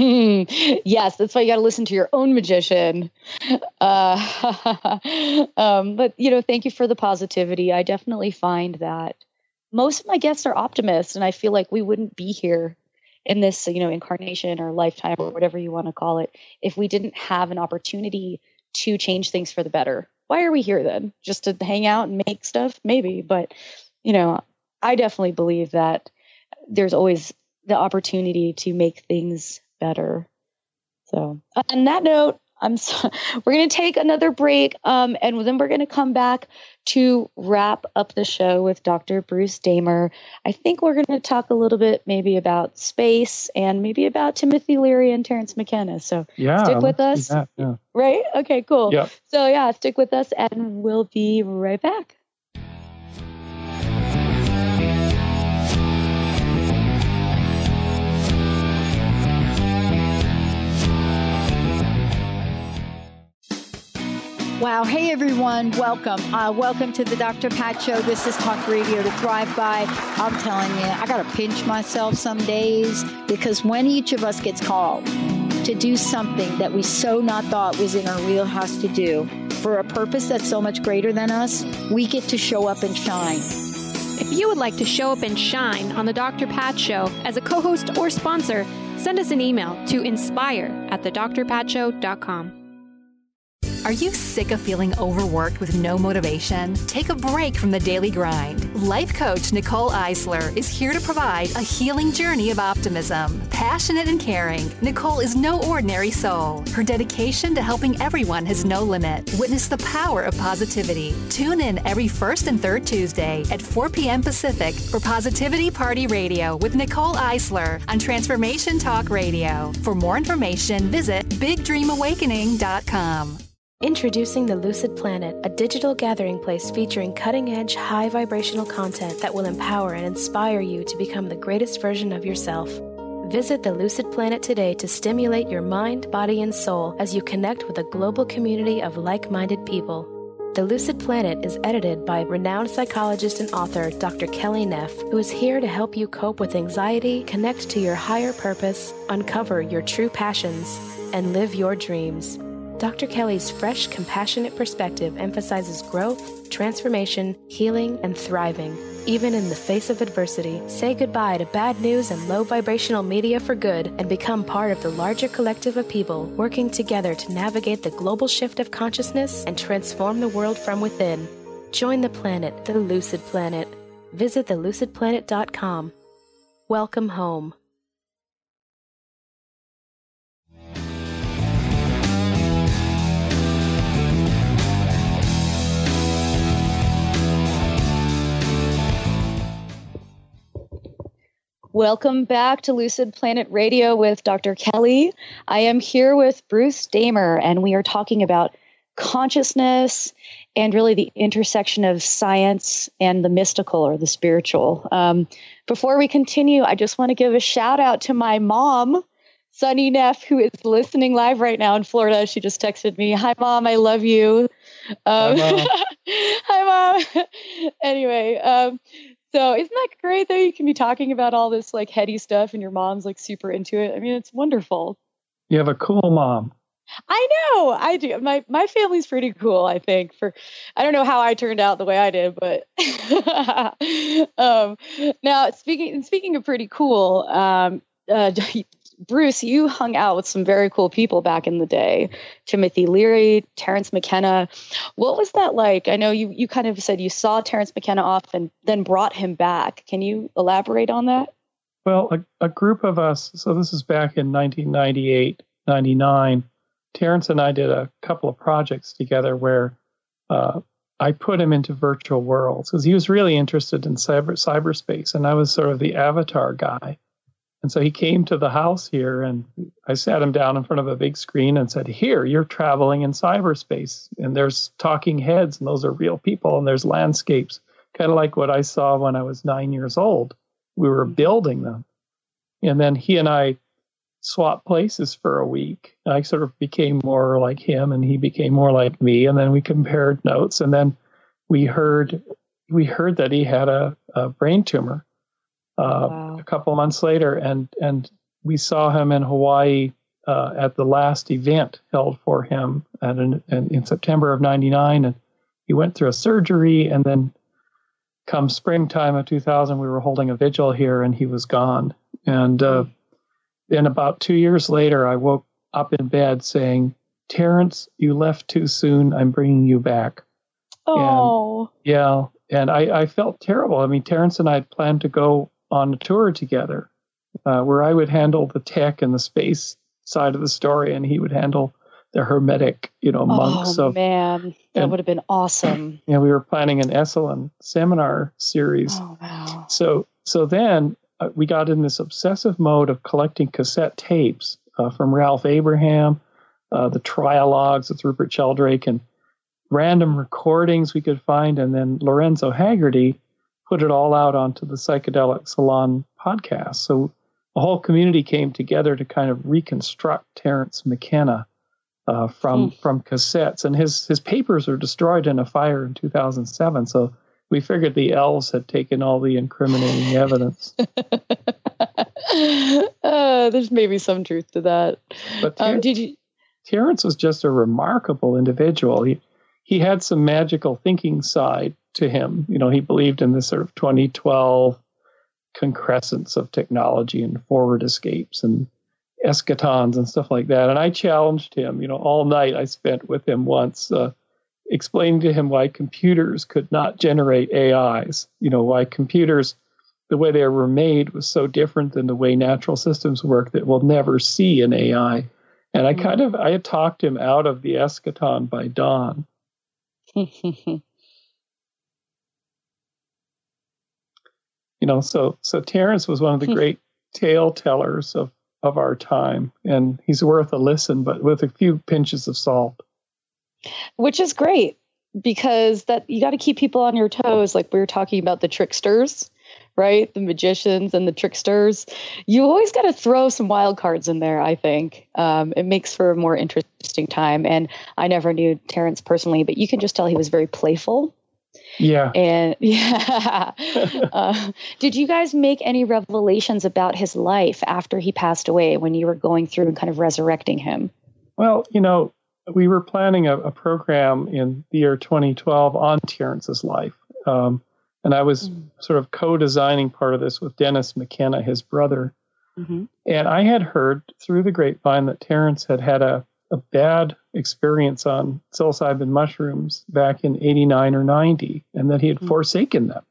Yes, that's why you got to listen to your own magician. Uh, um, but, you know, thank you for the positivity. I definitely find that most of my guests are optimists, and I feel like we wouldn't be here in this, you know, incarnation or lifetime or whatever you want to call it, if we didn't have an opportunity to change things for the better. Why are we here then? Just to hang out and make stuff? Maybe. But, you know, I definitely believe that there's always the opportunity to make things better. So on that note, I'm so, we're going to take another break, um, and then we're going to come back to wrap up the show with Doctor Bruce Damer. I think we're going to talk a little bit maybe about space and maybe about Timothy Leary and Terence McKenna. So yeah, stick with us. That, yeah. Right? Okay, cool. Yep. So yeah, stick with us and we'll be right back. Wow. Hey, everyone. Welcome. Uh, welcome to the Doctor Pat Show. This is Talk Radio to Thrive By. I'm telling you, I got to pinch myself some days, because when each of us gets called to do something that we so not thought was in our wheelhouse to do for a purpose that's so much greater than us, we get to show up and shine. If you would like to show up and shine on the Doctor Pat Show as a co-host or sponsor, send us an email to inspire at the dr pat show dot com. Are you sick of feeling overworked with no motivation? Take a break from the daily grind. Life coach Nicole Eisler is here to provide a healing journey of optimism. Passionate and caring, Nicole is no ordinary soul. Her dedication to helping everyone has no limit. Witness the power of positivity. Tune in every first and third Tuesday at four p.m. Pacific for Positivity Party Radio with Nicole Eisler on Transformation Talk Radio. For more information, visit big dream awakening dot com. Introducing the Lucid Planet, a digital gathering place featuring cutting-edge, high-vibrational content that will empower and inspire you to become the greatest version of yourself. Visit the Lucid Planet today to stimulate your mind, body, and soul as you connect with a global community of like-minded people. The Lucid Planet is edited by renowned psychologist and author Doctor Kelly Neff, who is here to help you cope with anxiety, connect to your higher purpose, uncover your true passions, and live your dreams. Doctor Kelly's fresh, compassionate perspective emphasizes growth, transformation, healing, and thriving, even in the face of adversity. Say goodbye to bad news and low vibrational media for good and become part of the larger collective of people working together to navigate the global shift of consciousness and transform the world from within. Join the planet, the Lucid Planet. Visit the lucid planet dot com. Welcome home. Welcome back to Lucid Planet Radio with Doctor Kelly. I am here with Bruce Damer, and we are talking about consciousness and really the intersection of science and the mystical or the spiritual. Um, before we continue, I just want to give a shout out to my mom, Sunny Neff, who is listening live right now in Florida. She just texted me, "Hi, Mom, I love you." Um, Hi, Mom. Hi, Mom. Anyway, um, so isn't that great though? You can be talking about all this like heady stuff and your mom's like super into it. I mean, it's wonderful. You have a cool mom. I know, I do. My my family's pretty cool, I think. For I don't know how I turned out the way I did, but um, now speaking speaking of pretty cool, um, uh, Bruce, you hung out with some very cool people back in the day. Timothy Leary, Terence McKenna. What was that like? I know you you kind of said you saw Terence McKenna off and then brought him back. Can you elaborate on that? Well, a, a group of us, so this is back in nineteen ninety-eight, ninety-nine, Terence and I did a couple of projects together where uh, I put him into virtual worlds because he was really interested in cyber cyberspace, and I was sort of the avatar guy. And so he came to the house here, and I sat him down in front of a big screen and said, "Here, you're traveling in cyberspace, and there's talking heads, and those are real people, and there's landscapes, kind of like what I saw when I was nine years old. We were building them." And then he and I swapped places for a week. I sort of became more like him, and he became more like me. And then we compared notes, and then we heard we heard that he had a, a brain tumor uh, wow. a couple months later, and and we saw him in Hawaii uh, at the last event held for him at an, in, in September of ninety-nine, and he went through a surgery, and then come springtime of two thousand, we were holding a vigil here, and he was gone. And uh, then about two years later, I woke up in bed saying, "Terence, you left too soon. I'm bringing you back." Oh. And, yeah. And I, I felt terrible. I mean, Terence and I had planned to go on a tour together uh, where I would handle the tech and the space side of the story, and he would handle the hermetic, you know, monks. Oh, of, man. That would have been awesome. Yeah, we were planning an Esalen seminar series. Oh, wow. So, so then uh, we got in this obsessive mode of collecting cassette tapes uh, from Ralph Abraham, uh, the trialogues with Rupert Sheldrake, and random recordings we could find. And then Lorenzo Haggerty put it all out onto the Psychedelic Salon podcast. So the whole community came together to kind of reconstruct Terence McKenna uh, from mm. from cassettes. And his, his papers were destroyed in a fire in two thousand seven. So we figured the elves had taken all the incriminating evidence. uh, there's maybe some truth to that. But Ter- um, did you? Terence was just a remarkable individual. He he had some magical thinking side to him. You know, he believed in this sort of twenty twelve concrescence of technology and forward escapes and eschatons and stuff like that. And I challenged him, you know, all night I spent with him once, uh, explaining to him why computers could not generate A Is, you know, why computers, the way they were made was so different than the way natural systems work that we'll never see an A I. And I kind of, I had talked him out of the eschaton by dawn. You know, so so Terence was one of the great tale tellers of, of our time, and he's worth a listen, but with a few pinches of salt. Which is great, because that you got to keep people on your toes. Like we were talking about the tricksters, right? The magicians and the tricksters. You always got to throw some wild cards in there, I think. Um, it makes for a more interesting time. And I never knew Terrence personally, but you can just tell he was very playful. Yeah. And yeah. uh, did you guys make any revelations about his life after he passed away when you were going through and kind of resurrecting him? Well, you know, we were planning a, a program in the year twenty twelve on Terrence's life. Um, and I was mm-hmm. sort of co-designing part of this with Dennis McKenna, his brother. Mm-hmm. And I had heard through the grapevine that Terrence had had a, a bad experience on psilocybin mushrooms back in eighty-nine or ninety, and that he had mm-hmm. forsaken them.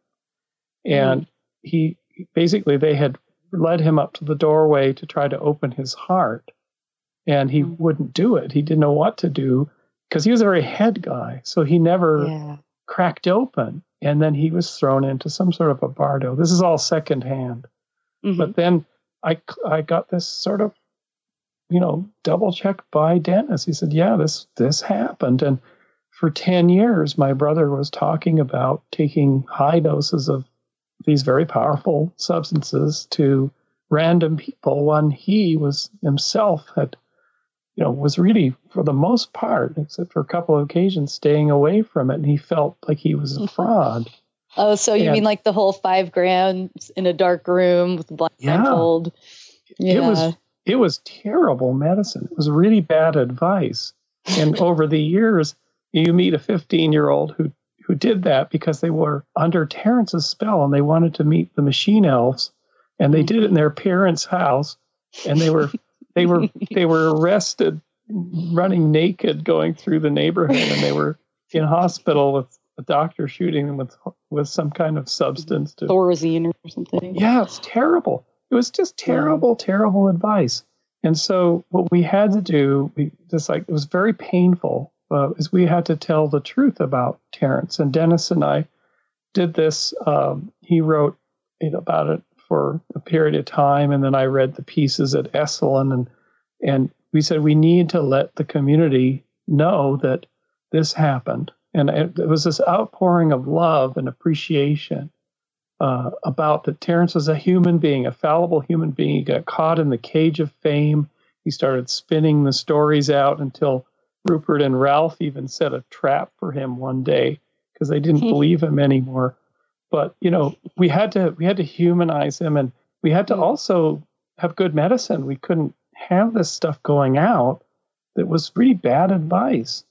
And mm-hmm. he basically, they had led him up to the doorway to try to open his heart. And he mm-hmm. wouldn't do it. He didn't know what to do because he was a very head guy. So he never yeah. cracked open. And then he was thrown into some sort of a bardo. This is all secondhand. Mm-hmm. But then I, I got this sort of, you know, double check by Dennis. He said, yeah, this, this happened. And for ten years, my brother was talking about taking high doses of these very powerful substances to random people when he was himself had, you know, was really, for the most part, except for a couple of occasions, staying away from it. And he felt like he was a fraud. Oh, so you and, mean like the whole five grams in a dark room with a blindfold? Yeah. yeah. It was, it was terrible medicine. It was really bad advice. And over the years, you meet a fifteen-year-old who, who did that because they were under Terrence's spell and they wanted to meet the machine elves. And they did it in their parents' house. And they were... They were they were arrested, running naked, going through the neighborhood, and they were in hospital with a doctor shooting them with with some kind of substance. To, Thorazine or something. Yeah, it's terrible. It was just terrible, yeah. terrible advice. And so what we had to do, we just like it was very painful, uh, is we had to tell the truth about Terrence. And Dennis and I did this. Um, he wrote it, about it. For a period of time, and then I read the pieces at Esalen, and and we said we need to let the community know that this happened, and it, it was this outpouring of love and appreciation uh, about that Terrence was a human being, a fallible human being. He got caught in the cage of fame. He started spinning the stories out until Rupert and Ralph even set a trap for him one day because they didn't believe him anymore. But, you know, we had to we had to humanize him, and we had to also have good medicine. We couldn't have this stuff going out that was really bad advice.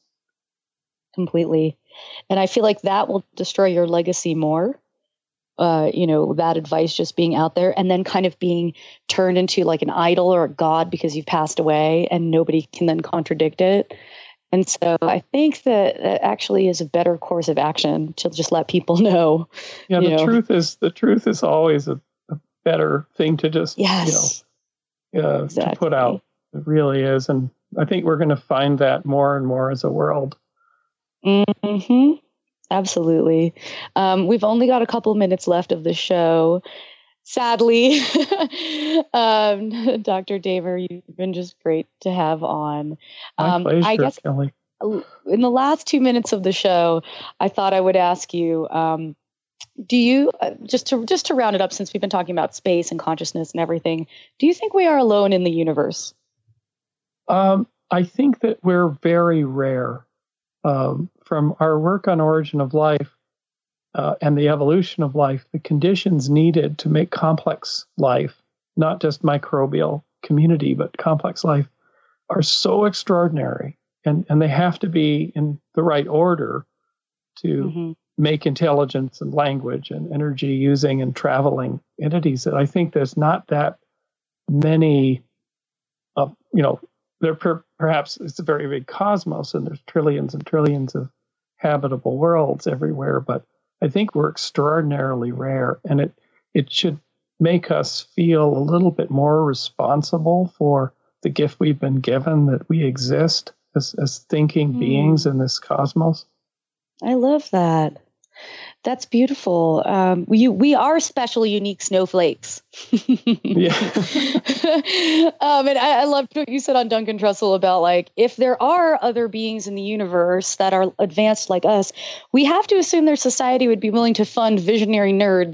Completely. And I feel like that will destroy your legacy more. Uh, you know, that advice just being out there and then kind of being turned into like an idol or a god because you've passed away and nobody can then contradict it. And so I think that that actually is a better course of action to just let people know. Yeah, the know. truth is the truth is always a, a better thing to just yes. you know uh, exactly. to put out. It really is, and I think we're going to find that more and more as a world. Mm-hmm. Absolutely. Um, we've only got a couple minutes left of the show. Sadly, um, Doctor Daver, you've been just great to have on. Um, My pleasure, I guess Kelly. In the last two minutes of the show, I thought I would ask you: um, Do you uh, just to just to round it up, since we've been talking about space and consciousness and everything? Do you think we are alone in the universe? Um, I think that we're very rare. Um, from our work on Origin of Life. Uh, and the evolution of life, the conditions needed to make complex life, not just microbial community, but complex life, are so extraordinary. And, and they have to be in the right order to mm-hmm. make intelligence and language and energy using and traveling entities. That I think there's not that many, uh, you know, there per, perhaps it's a very big cosmos and there's trillions and trillions of habitable worlds everywhere, but I think we're extraordinarily rare, and it it should make us feel a little bit more responsible for the gift we've been given, that we exist as, as thinking mm. beings in this cosmos. I love that. That's beautiful. Um, we we are special, unique snowflakes. Yeah. um, and I, I loved what you said on Duncan Trussell about, like, if there are other beings in the universe that are advanced like us, we have to assume their society would be willing to fund visionary nerds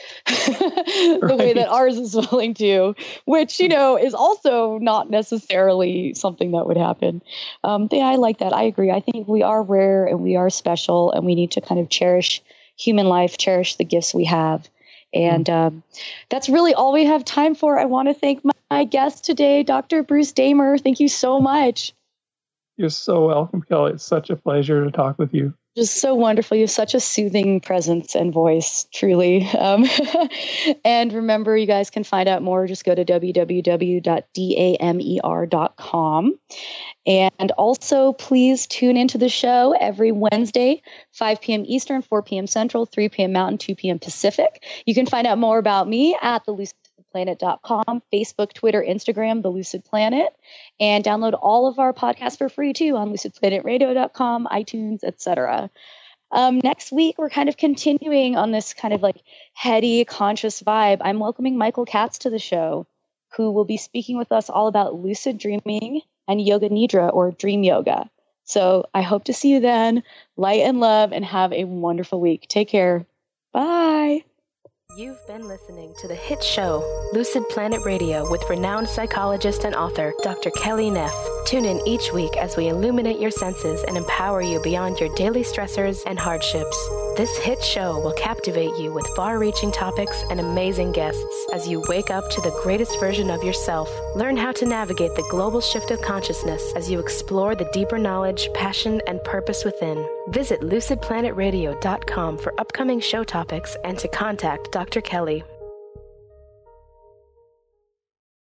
the right. way that ours is willing to, which, you know, is also not necessarily something that would happen. Um, yeah, I like that. I agree. I think we are rare and we are special, and we need to kind of cherish human life, cherish the gifts we have. And um, that's really all we have time for. I want to thank my, my guest today, Doctor Bruce Damer. Thank you so much. You're so welcome, Kelly. It's such a pleasure to talk with you. Just so wonderful. You have such a soothing presence and voice, truly. Um, and remember, you guys can find out more. Just go to w w w dot damer dot com. And also, please tune into the show every Wednesday, five p.m. Eastern, four p.m. Central, three p.m. Mountain, two p.m. Pacific. You can find out more about me at the lucid planet dot com, Facebook, Twitter, Instagram, The Lucid Planet, and download all of our podcasts for free too on lucid planet radio dot com, iTunes, et cetera. Um, next week, we're kind of continuing on this kind of like heady, conscious vibe. I'm welcoming Michael Katz to the show, who will be speaking with us all about lucid dreaming and yoga nidra, or dream yoga. So I hope to see you then. Light and love, and have a wonderful week. Take care. Bye. You've been listening to the hit show, Lucid Planet Radio, with renowned psychologist and author, Doctor Kelly Neff. Tune in each week as we illuminate your senses and empower you beyond your daily stressors and hardships. This hit show will captivate you with far-reaching topics and amazing guests as you wake up to the greatest version of yourself. Learn how to navigate the global shift of consciousness as you explore the deeper knowledge, passion, and purpose within. Visit lucid planet radio dot com for upcoming show topics and to contact Doctor Kelly.